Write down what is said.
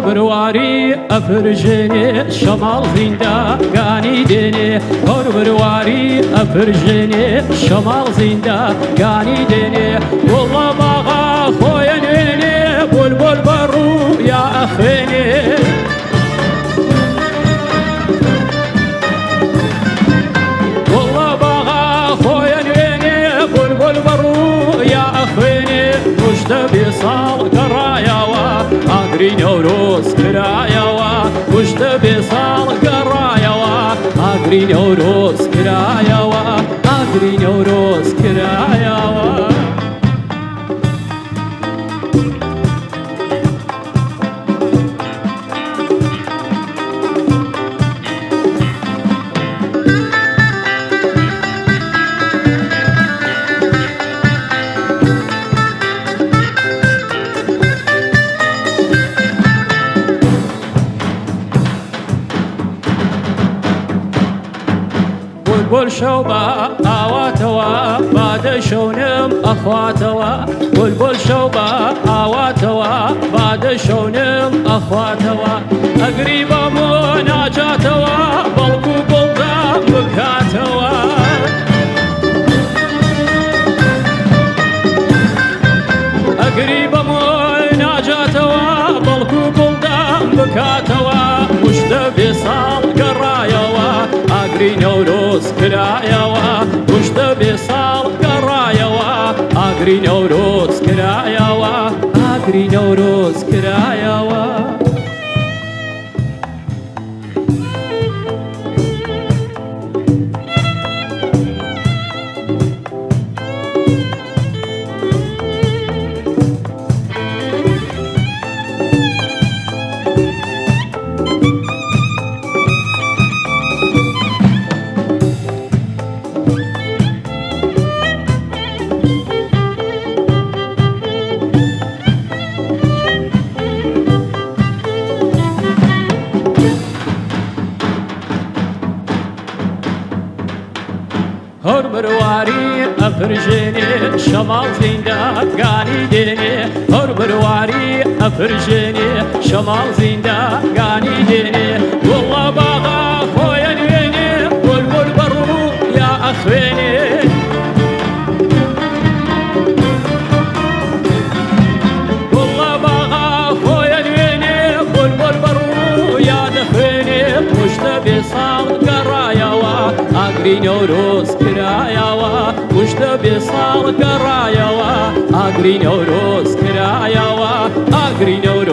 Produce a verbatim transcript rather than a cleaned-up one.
برواری افرجنی شمال زندگانی دنی هر برواری افرجنی شمال زندگانی دنی والله باغا خوینی بلبل برو یا اخینی والله باغا خوینی بلبل برو یا اخینی مشت بصال قرایا اگری نوروز کرایا و مشت بصال قرایا و اگری نوروز کرایا و اگری نوروز کرایا و بلبل شوبا آواتوا بعد شونم أخواتوا بلبل شوبا آواتوا بعد شونم أخواتوا أقريبا مناجاتوا بلقو بلدا بكاتوا أقريبا مناجاتوا بلقو بلدا بكاتوا مشت بصال قرايا اگری نوروز کرایا و مشت بصال قرایا و اگری نوروز کرایا و اگری نوروز کرایا و هر برواری افرجنی شمال زندگانی دنی هر برواری افرجنی شمال زندگانی دنی والله باغا خوینی بلبل برو یا اخوینی والله باغا خوینی بلبل برو یا دخوینی مشت بصال قرایا و اگری نوروز کرایا و مشت بصال قرایا و اگری نوروز کرایا و اگری نوروز